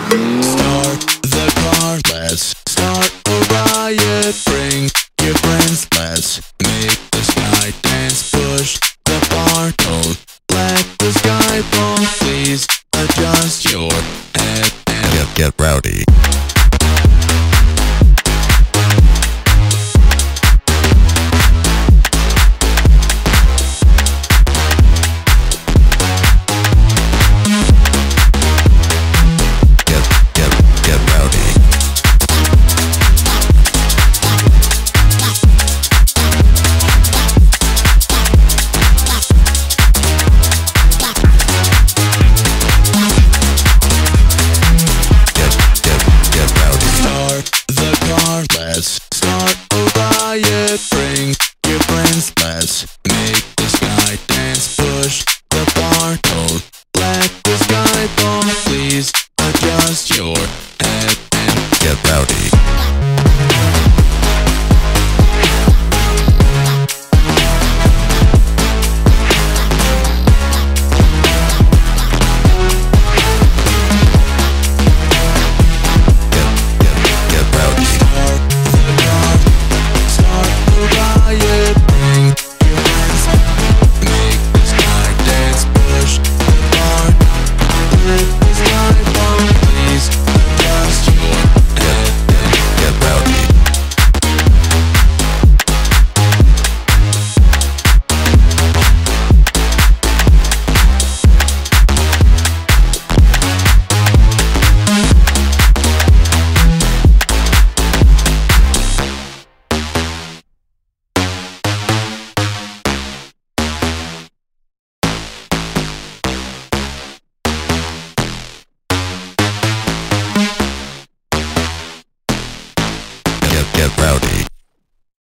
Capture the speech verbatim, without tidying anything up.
Start the car, let's start a riot. Bring your friends, let's make the sky dance. Push the bar, don't let the sky fall. Please adjust your head and get, get rowdy. Let's start a riot. Bring your friends, let's make the sky dance. Push the bar, don't let the sky fall. Please adjust your head and get rowdy. Get rowdy.